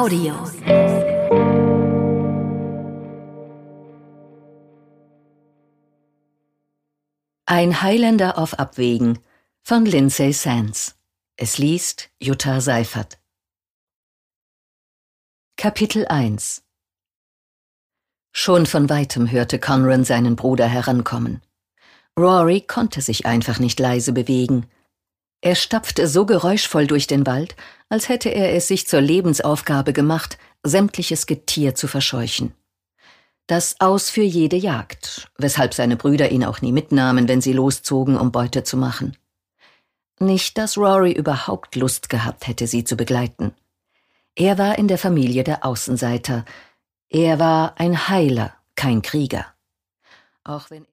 Audio. Ein Highlander auf Abwägen von Lindsay Sands. Es liest Jutta Seifert. Kapitel 1. Schon von weitem hörte Conran seinen Bruder herankommen. Rory konnte sich einfach nicht leise bewegen. Er stapfte so geräuschvoll durch den Wald, als hätte er es sich zur Lebensaufgabe gemacht, sämtliches Getier zu verscheuchen. Das Aus für jede Jagd, weshalb seine Brüder ihn auch nie mitnahmen, wenn sie loszogen, um Beute zu machen. Nicht, dass Rory überhaupt Lust gehabt hätte, sie zu begleiten. Er war in der Familie der Außenseiter. Er war ein Heiler, kein Krieger. Auch wenn